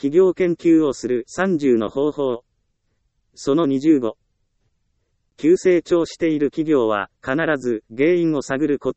企業研究をする30の方法。その25。急成長している企業は必ず原因を探ること。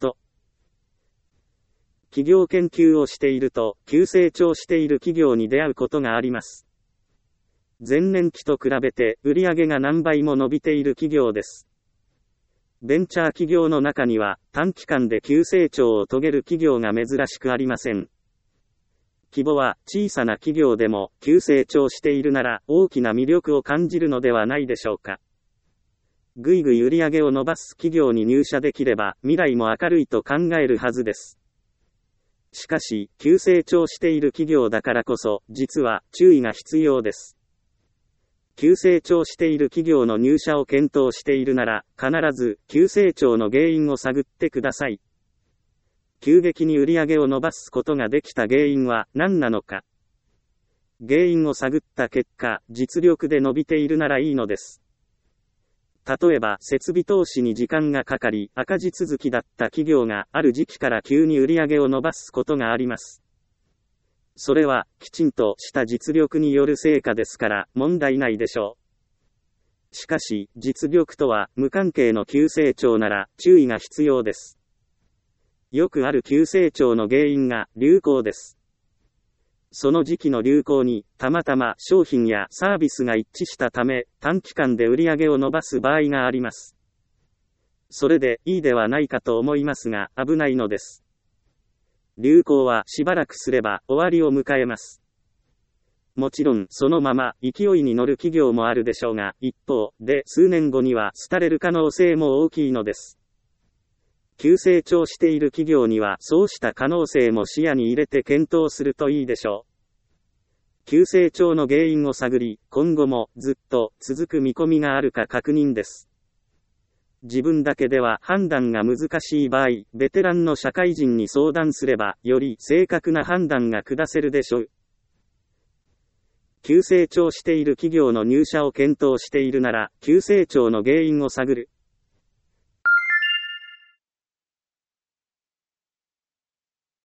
企業研究をしていると急成長している企業に出会うことがあります。前年期と比べて売上が何倍も伸びている企業です。ベンチャー企業の中には短期間で急成長を遂げる企業が珍しくありません。規模は小さな企業でも急成長しているなら大きな魅力を感じるのではないでしょうか。ぐいぐい売上を伸ばす企業に入社できれば未来も明るいと考えるはずです。しかし、急成長している企業だからこそ、実は注意が必要です。急成長している企業の入社を検討しているなら、必ず急成長の原因を探ってください。急激に売上を伸ばすことができた原因は何なのか。原因を探った結果、実力で伸びているならいいのです。例えば、設備投資に時間がかかり、赤字続きだった企業がある時期から急に売上を伸ばすことがあります。それは、きちんとした実力による成果ですから問題ないでしょう。しかし、実力とは無関係の急成長なら注意が必要です。よくある急成長の原因が流行です。その時期の流行にたまたま商品やサービスが一致したため、短期間で売上を伸ばす場合があります。それでいいではないかと思いますが、危ないのです。流行はしばらくすれば終わりを迎えます。もちろんそのまま勢いに乗る企業もあるでしょうが、一方で数年後には廃れる可能性も大きいのです。急成長している企業にはそうした可能性も視野に入れて検討するといいでしょう。急成長の原因を探り、今後もずっと続く見込みがあるか確認です。自分だけでは判断が難しい場合、ベテランの社会人に相談すれば、より正確な判断が下せるでしょう。急成長している企業の入社を検討しているなら、急成長の原因を探る。